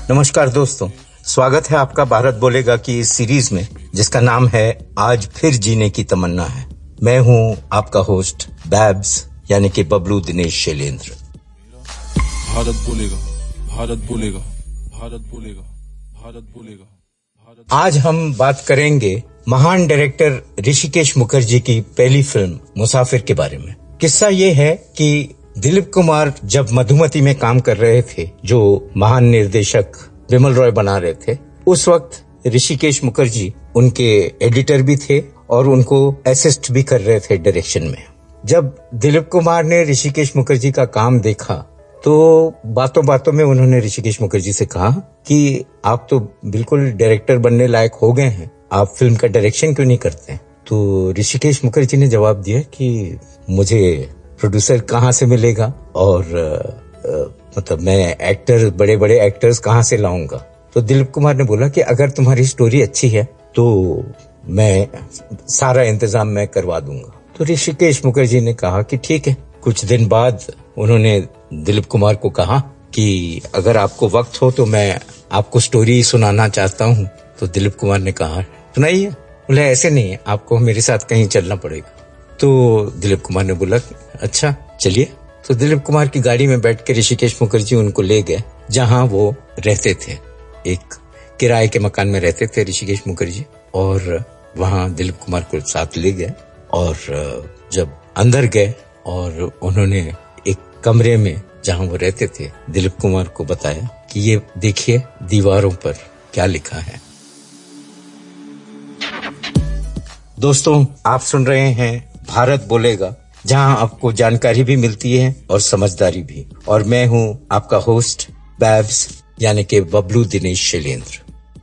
नमस्कार दोस्तों, स्वागत है आपका भारत बोलेगा की इस सीरीज में जिसका नाम है आज फिर जीने की तमन्ना है। मैं हूं आपका होस्ट बैब्स यानी कि बबलू दिनेश शैलेंद्र। भारत बोलेगा, भारत बोलेगा, भारत बोलेगा, भारत बोलेगा। आज हम बात करेंगे महान डायरेक्टर ऋषिकेश मुखर्जी की पहली फिल्म मुसाफिर के बारे में। किस्सा ये है कि दिलीप कुमार जब मधुमती में काम कर रहे थे, जो महान निर्देशक विमल रॉय बना रहे थे, उस वक्त ऋषिकेश मुखर्जी उनके एडिटर भी थे और उनको असिस्ट भी कर रहे थे डायरेक्शन में। जब दिलीप कुमार ने ऋषिकेश मुखर्जी का काम देखा तो बातों बातों में उन्होंने ऋषिकेश मुखर्जी से कहा कि आप तो बिल्कुल डायरेक्टर बनने लायक हो गए हैं, आप फिल्म का डायरेक्शन क्यों नहीं करते? तो ऋषिकेश मुखर्जी ने जवाब दिया कि मुझे प्रोड्यूसर कहाँ से मिलेगा और मतलब मैं एक्टर, बड़े बड़े एक्टर्स कहाँ से लाऊंगा? तो दिलीप कुमार ने बोला कि अगर तुम्हारी स्टोरी अच्छी है तो मैं सारा इंतजाम मैं करवा दूंगा। तो ऋषिकेश मुखर्जी ने कहा कि ठीक है। कुछ दिन बाद उन्होंने दिलीप कुमार को कहा कि अगर आपको वक्त हो तो मैं आपको स्टोरी सुनाना चाहता हूँ। तो दिलीप कुमार ने कहा सुनाइए। बोले ऐसे नहीं है, आपको मेरे साथ कहीं चलना पड़ेगा। तो दिलीप कुमार ने बोला अच्छा चलिए। तो दिलीप कुमार की गाड़ी में बैठ के ऋषिकेश मुखर्जी उनको ले गए जहां वो रहते थे। एक किराए के मकान में रहते थे ऋषिकेश मुखर्जी, और वहां दिलीप कुमार को साथ ले गए। और जब अंदर गए और उन्होंने एक कमरे में जहां वो रहते थे दिलीप कुमार को बताया कि ये देखिए दीवारों पर क्या लिखा है। दोस्तों, आप सुन रहे हैं भारत बोलेगा, जहां आपको जानकारी भी मिलती है और समझदारी भी। और मैं हूं आपका होस्ट बैब्स यानी कि बबलू दिनेश शैलेंद्र।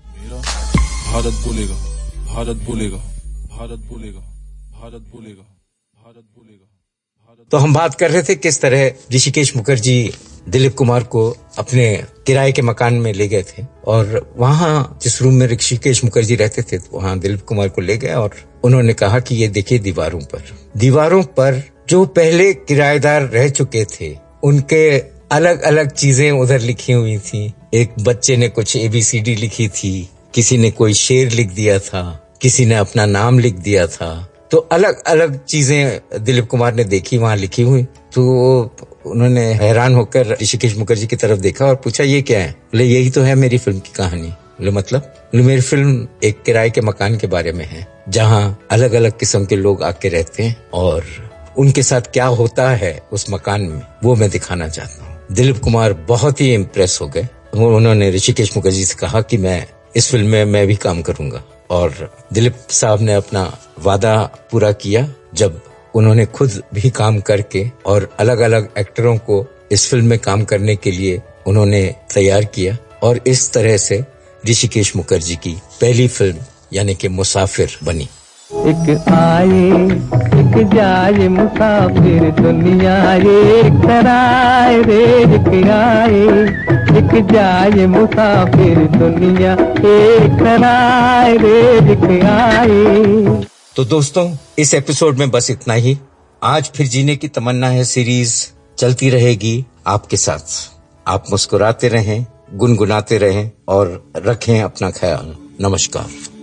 भारत बोलेगा, भारत बोलेगा, भारत बोलेगा, भारत बोलेगा, भारत बोलेगा। तो हम बात कर रहे थे किस तरह ऋषिकेश मुखर्जी दिलीप कुमार को अपने किराए के मकान में ले गए थे, और वहां जिस रूम में ऋषिकेश मुखर्जी रहते थे वहां दिलीप कुमार को ले गए और उन्होंने कहा कि ये देखिए दीवारों पर जो पहले किराएदार रह चुके थे उनके अलग अलग चीजें उधर लिखी हुई थी। एक बच्चे ने कुछ ABCD लिखी थी, किसी ने कोई शेर लिख दिया था, किसी ने अपना नाम लिख दिया था। तो अलग अलग चीजें दिलीप कुमार ने देखी वहां लिखी हुई। तो उन्होंने हैरान होकर ऋषिकेश मुखर्जी की तरफ देखा और पूछा ये क्या है? बोले यही तो है मेरी फिल्म की कहानी। बोले मतलब? बोले मेरी फिल्म एक किराए के मकान के बारे में है जहां अलग अलग किस्म के लोग आके रहते हैं और उनके साथ क्या होता है उस मकान में वो मैं दिखाना चाहता हूँ। दिलीप कुमार बहुत ही इम्प्रेस हो गए। उन्होंने ऋषिकेश मुखर्जी से कहा कि मैं इस फिल्म में मैं भी काम करूंगा, और दिलीप साहब ने अपना वादा पूरा किया जब उन्होंने खुद भी काम करके और अलग अलग एक्टरों को इस फिल्म में काम करने के लिए उन्होंने तैयार किया। और इस तरह से ऋषिकेश मुखर्जी की पहली फिल्म यानी कि मुसाफिर बनी। एक आए एक जाए मुसाफिर दुनिया, एक सराय रे एक आए एक जाए मुसाफिर दुनिया, एक सराय रे एक आए। तो दोस्तों, इस एपिसोड में बस इतना ही। आज फिर जीने की तमन्ना है सीरीज चलती रहेगी आपके साथ। आप मुस्कुराते रहें, गुनगुनाते रहें और रखें अपना ख्याल। नमस्कार।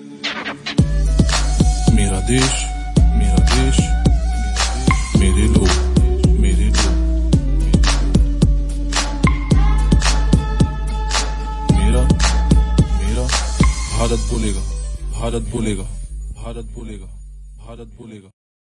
मेरा देश, मेरा देश, मेरे लोग, मेरे लोग, मेरा मेरा भारत बोलेगा, भारत बोलेगा, भारत बोलेगा, भारत बोलेगा।